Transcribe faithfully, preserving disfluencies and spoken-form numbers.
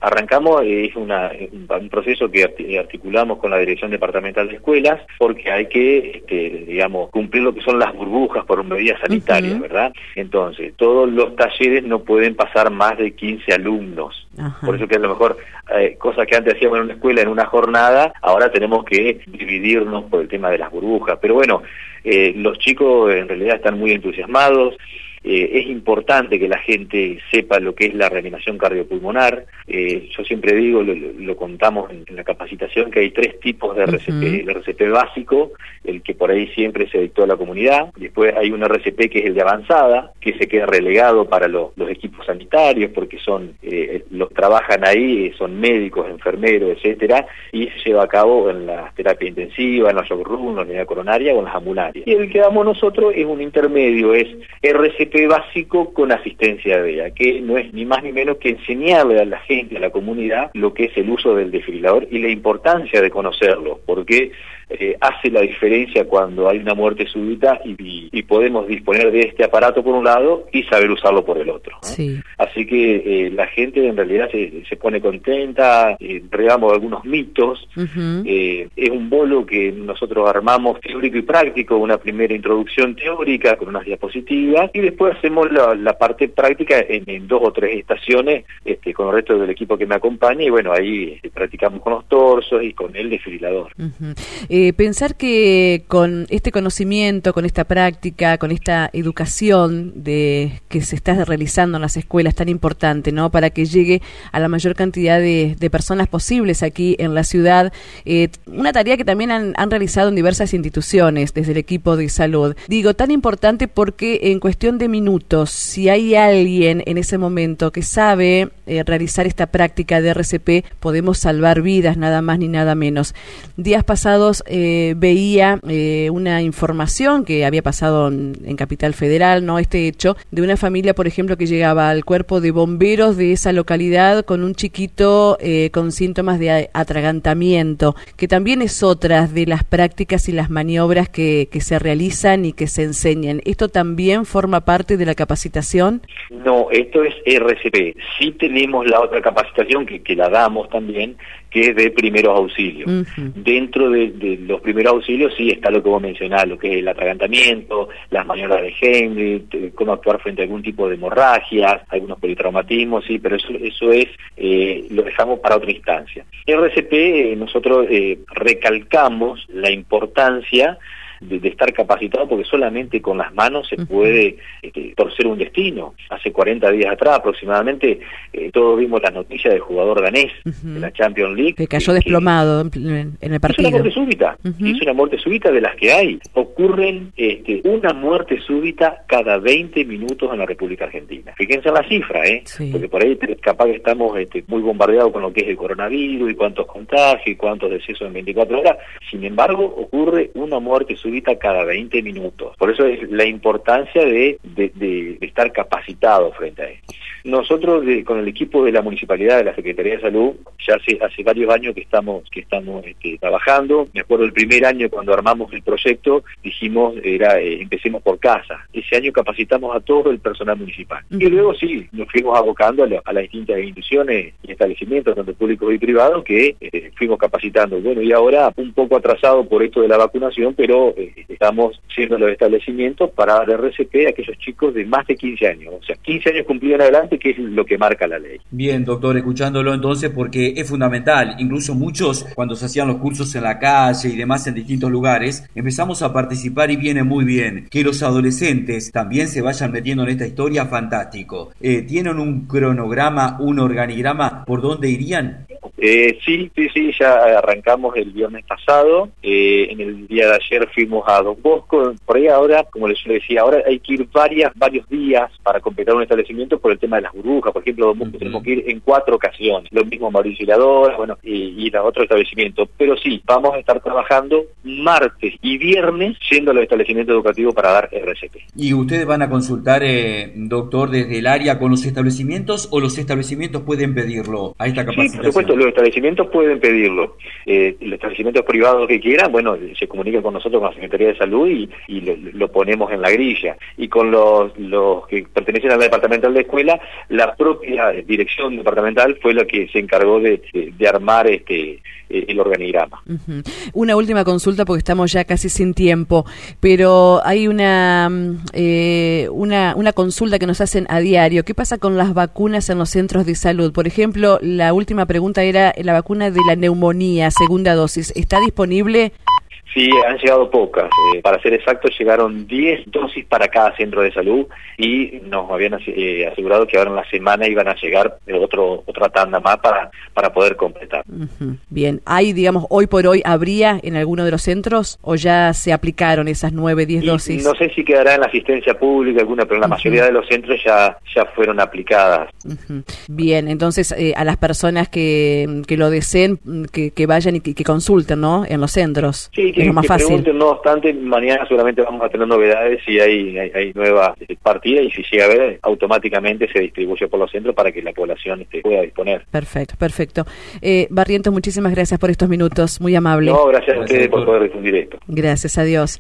arrancamos, eh, es una, un proceso que articulamos con la Dirección Departamental de Escuelas, porque hay que, este, digamos, cumplir lo que son las burbujas por medidas sanitarias, uh-huh. ¿verdad? Entonces, todos los talleres no pueden pasar más de quince alumnos. Uh-huh. Por eso que a lo mejor, eh, cosas que antes hacíamos en una escuela, en una jornada, ahora tenemos que dividirnos por el tema de las burbujas. Pero bueno, eh, los chicos en realidad están muy entusiasmados. Eh, es importante que la gente sepa lo que es la reanimación cardiopulmonar. Eh, yo siempre digo, lo, lo contamos en, en la capacitación, que hay tres tipos de R C P. Uh-huh. El R C P básico, el que por ahí siempre se dictó a la comunidad. Después hay un R C P que es el de avanzada, que se queda relegado para lo, los equipos sanitarios, porque son eh, los trabajan ahí, son médicos, enfermeros, etcétera, y se lleva a cabo en la terapia intensiva, en la shock room, en la unidad coronaria o en las ambulatorias. Y el que damos nosotros es un intermedio, es R C P básico con asistencia de ella, que no es ni más ni menos que enseñarle a la gente, a la comunidad, lo que es el uso del desfibrilador y la importancia de conocerlo, porque eh, hace la diferencia cuando hay una muerte súbita y, y, y podemos disponer de este aparato por un lado y saber usarlo por el otro, ¿no? Sí. Así que eh, la gente en realidad se, se pone contenta, eh, regamos algunos mitos. Uh-huh. eh, es un bolo que nosotros armamos teórico y práctico, una primera introducción teórica con unas diapositivas, y después hacemos la, la parte práctica en, en dos o tres estaciones este, con el resto del equipo que me acompaña, y bueno, ahí este, practicamos con los torsos y con el desfibrilador. Uh-huh. Eh, pensar que con este conocimiento, con esta práctica, con esta educación de que se está realizando en las escuelas tan importante, ¿no?, para que llegue a la mayor cantidad de, de personas posibles aquí en la ciudad, eh, una tarea que también han, han realizado en diversas instituciones desde el equipo de salud. Digo, tan importante porque en cuestión de minutos, si hay alguien en ese momento que sabe eh, realizar esta práctica de R C P, podemos salvar vidas, nada más ni nada menos. Días pasados eh, veía eh, una información que había pasado en, en Capital Federal, ¿no?, este hecho de una familia, por ejemplo, que llegaba al cuerpo de bomberos de esa localidad con un chiquito eh, con síntomas de atragantamiento, que también es otra de las prácticas y las maniobras que, que se realizan y que se enseñan. ¿Esto también forma parte de la capacitación? No, esto es R C P. Sí tenemos la otra capacitación que, que la damos también, que es de primeros auxilios. Uh-huh. Dentro de, de los primeros auxilios sí está lo que vos mencionás, lo que es el atragantamiento, las maniobras de Heimlich, cómo actuar frente a algún tipo de hemorragias, algunos politraumatismos, sí, pero eso, eso es, eh, lo dejamos para otra instancia. R C P, eh, nosotros eh, recalcamos la importancia De, de estar capacitado, porque solamente con las manos se puede este, torcer un destino. Hace cuarenta días atrás aproximadamente, eh, todos vimos las noticias del jugador danés uh-huh. de la Champions League. Que cayó que, desplomado que, en, en el partido. Es una muerte súbita, uh-huh. es una muerte súbita de las que hay. Ocurren este, una muerte súbita cada veinte minutos en la República Argentina. Fíjense en la cifra, ¿eh? Sí. Porque por ahí capaz que estamos este, muy bombardeados con lo que es el coronavirus y cuántos contagios y cuántos decesos en veinticuatro horas. Sin embargo, ocurre una muerte súbita cada veinte minutos. Por eso es la importancia de, de, de, de estar capacitado frente a esto. Nosotros de, con el equipo de la Municipalidad, de la Secretaría de Salud, ya hace, hace varios años que estamos que estamos este, trabajando. Me acuerdo el primer año cuando armamos el proyecto, dijimos, era eh, empecemos por casa. Ese año capacitamos a todo el personal municipal. Uh-huh. Y luego sí, nos fuimos abocando a, la, a las distintas instituciones y establecimientos, tanto públicos y privados, que eh, fuimos capacitando. Bueno, y ahora un poco atrasado por esto de la vacunación, pero eh, estamos siendo los establecimientos para dar R C P a aquellos chicos de más de quince años. O sea, quince años cumplidos en adelante, que es lo que marca la ley. Bien, doctor, escuchándolo entonces, porque es fundamental. Incluso muchos, cuando se hacían los cursos en la calle y demás en distintos lugares, empezamos a participar y viene muy bien. Que los adolescentes también se vayan metiendo en esta historia, fantástico. Eh, ¿Tienen un cronograma, un organigrama por dónde irían? Eh, sí, sí, sí, ya arrancamos el viernes pasado. Eh, en el día de ayer fuimos a Don Bosco. Por ahí ahora, como les decía, ahora hay que ir varias, varios días para completar un establecimiento por el tema de las burbujas. Por ejemplo, Don Bosco uh-huh. tenemos que ir en cuatro ocasiones. Lo mismo Mauricio Hiladora, bueno, y, y a otro establecimiento. Pero sí, vamos a estar trabajando martes y viernes yendo a los establecimientos educativos para dar R C P. ¿Y ustedes van a consultar, eh, doctor, desde el área con los establecimientos o los establecimientos pueden pedirlo a esta capacitación? Sí, por supuesto. los establecimientos pueden pedirlo. Eh, los establecimientos privados que quieran, bueno, se comunican con nosotros, con la Secretaría de Salud y, y lo, lo ponemos en la grilla. Y con los, los que pertenecen a la departamental de escuela, la propia dirección departamental fue la que se encargó de, de, de armar este el organigrama. Uh-huh. Una última consulta porque estamos ya casi sin tiempo, pero hay una, eh, una una consulta que nos hacen a diario. ¿Qué pasa con las vacunas en los centros de salud? Por ejemplo, la última pregunta era la vacuna de la neumonía, segunda dosis. ¿Está disponible? Sí, han llegado pocas. Eh, para ser exactos, llegaron diez dosis para cada centro de salud y nos habían eh, asegurado que ahora en la semana iban a llegar otro otra tanda más para para poder completar. Uh-huh. Bien, ¿hay, digamos, hoy por hoy, habría en alguno de los centros o ya se aplicaron esas nueve, diez dosis? No sé si quedará en la asistencia pública alguna, pero en la uh-huh. mayoría de los centros ya ya fueron aplicadas. Uh-huh. Bien, entonces eh, a las personas que, que lo deseen, que, que vayan y que, que consulten, ¿no? En los centros. Sí, que, más que fácil. Pregunten, no obstante, mañana seguramente vamos a tener novedades y hay, hay, hay nuevas partidas y si llega a ver, automáticamente se distribuye por los centros para que la población este, pueda disponer. Perfecto, perfecto. Eh, Barrientos, muchísimas gracias por estos minutos, muy amable. No, gracias a ustedes por poder difundir esto. Gracias, adiós.